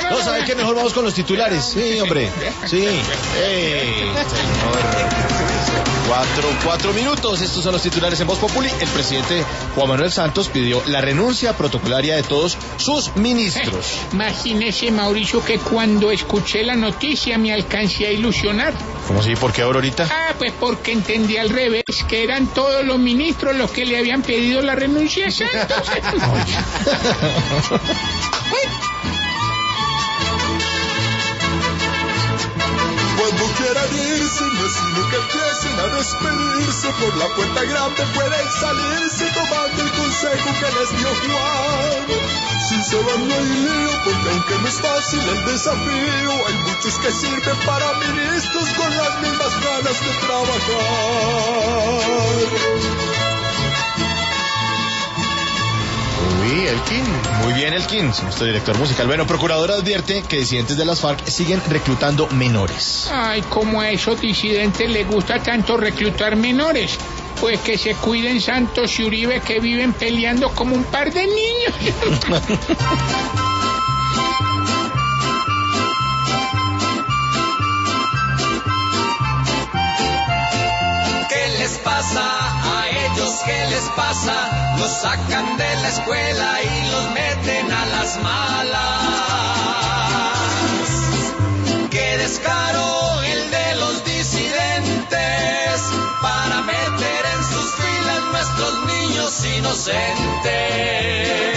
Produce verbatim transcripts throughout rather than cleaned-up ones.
No, ¿sabe qué? Mejor vamos con los titulares. Sí, hombre. Sí. Ey, señor. Cuatro, cuatro minutos. Estos son los titulares en Voz Populi. El presidente Juan Manuel Santos pidió la renuncia protocolaria de todos sus ministros. Eh, imagínese, Mauricio, que cuando escuché la noticia me alcancé a ilusionar. ¿Cómo así? ¿Por qué ahora ahorita? Ah, pues porque entendí al revés, que eran todos los ministros los que le habían pedido la renuncia a Santos. Cuando quieran irse, no es sino que empiecen a despedirse. Por la puerta grande pueden salirse tomando el consejo que les dio Juan. Si se van no hay lío, porque aunque no es fácil el desafío, hay muchos que sirven para ministros con las mismas ganas de trabajar. Uy, Elkin. Muy bien, Elkin, nuestro director musical. Bueno, procurador advierte que disidentes de las FARC siguen reclutando menores. Ay, como a esos disidentes les gusta tanto reclutar menores. Pues que se cuiden Santos y Uribe, que viven peleando como un par de niños. ¿Qué les pasa a ellos? ¿Qué les pasa? Los sacan de la escuela y los meten a las malas. ¡Qué descaro el de los disidentes para meter en sus filas nuestros niños inocentes!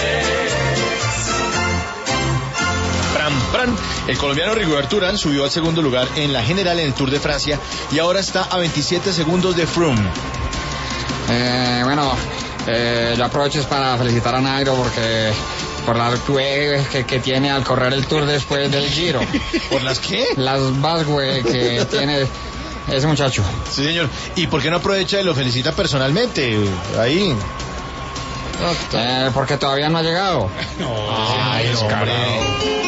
Pram, pram. El colombiano Rigoberto Urán subió al segundo lugar en la general en el Tour de Francia y ahora está a veintisiete segundos de Froome. Eh, bueno, eh, yo aprovecho para felicitar a Nairo porque por las güey que, que tiene al correr el Tour después del Giro. ¿Por las qué? Las vas, güey, que tiene ese muchacho. Sí, señor. ¿Y por qué no aprovecha y lo felicita personalmente? Ahí. Eh, porque todavía no ha llegado. No, ay, hombre.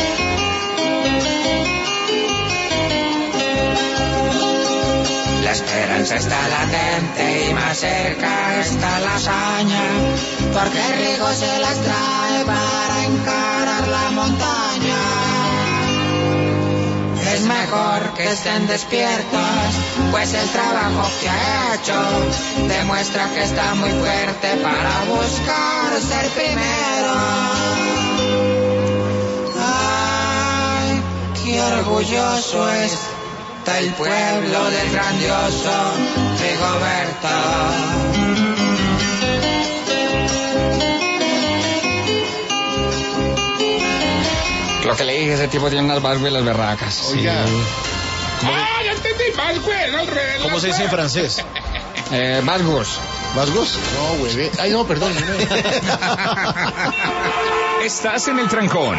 La esperanza está latente y más cerca está la hazaña, porque Rigo se las trae para encarar la montaña. Es mejor que estén despiertos, pues el trabajo que ha hecho demuestra que está muy fuerte para buscar ser primero. Ay, qué orgulloso es el pueblo del grandioso Rigoberto. Lo que le dije, ese tipo tiene unas básculas berracas. Oiga. Sí. Ah, ya entendí, Vasgues, al revés. ¿Cómo se dice en francés? Eh, Vasgos. ¿Vasgos? No, güey. Ay, no, perdón. Estás en el trancón.